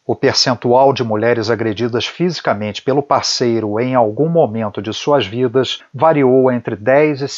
O percentual de mulheres agredidas fisicamente pelo parceiro em algum momento de suas vidas variou entre 10% e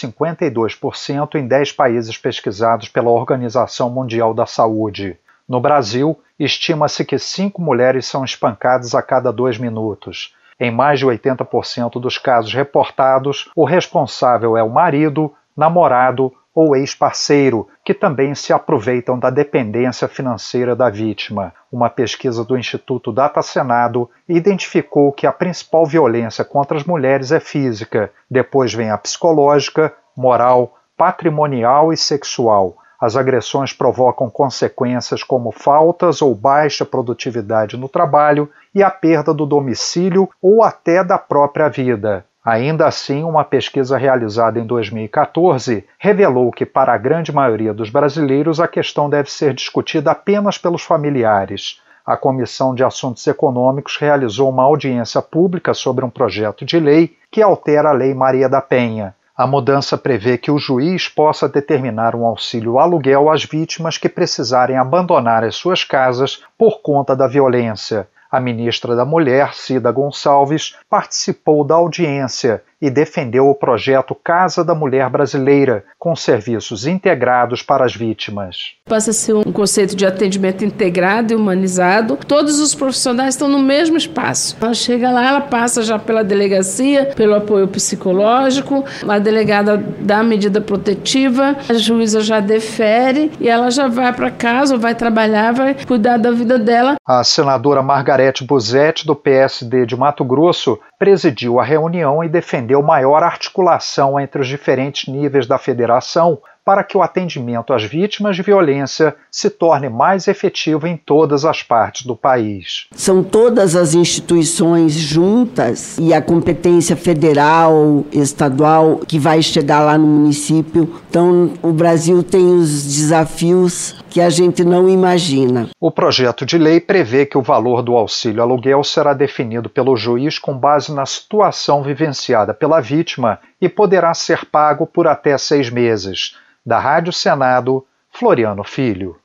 52% em 10 países pesquisados pela Organização Mundial da Saúde. No Brasil, estima-se que 5 mulheres são espancadas a cada 2 minutos. Em mais de 80% dos casos reportados, o responsável é o marido, namorado ou ex-parceiro, que também se aproveitam da dependência financeira da vítima. Uma pesquisa do Instituto Data Senado identificou que a principal violência contra as mulheres é física, depois vem a psicológica, moral, patrimonial e sexual. As agressões provocam consequências como faltas ou baixa produtividade no trabalho e a perda do domicílio ou até da própria vida. Ainda assim, uma pesquisa realizada em 2014 revelou que, para a grande maioria dos brasileiros, a questão deve ser discutida apenas pelos familiares. A Comissão de Assuntos Econômicos realizou uma audiência pública sobre um projeto de lei que altera a Lei Maria da Penha. A mudança prevê que o juiz possa determinar um auxílio aluguel às vítimas que precisarem abandonar as suas casas por conta da violência. A ministra da Mulher, Cida Gonçalves, participou da audiência e defendeu o projeto Casa da Mulher Brasileira, com serviços integrados para as vítimas. Passa a ser um conceito de atendimento integrado e humanizado. Todos os profissionais estão no mesmo espaço. Ela chega lá, ela passa já pela delegacia, pelo apoio psicológico, a delegada dá a medida protetiva, a juíza já defere e ela já vai para casa, vai trabalhar, vai cuidar da vida dela. A senadora Margarete Busetti, do PSD de Mato Grosso, presidiu a reunião e defendeu maior articulação entre os diferentes níveis da federação para que o atendimento às vítimas de violência se torne mais efetivo em todas as partes do país. São todas as instituições juntas e a competência federal, estadual, que vai chegar lá no município. Então, o Brasil tem os desafios que a gente não imagina. O projeto de lei prevê que o valor do auxílio aluguel será definido pelo juiz com base na situação vivenciada pela vítima e poderá ser pago por até 6 meses. Da Rádio Senado, Floriano Filho.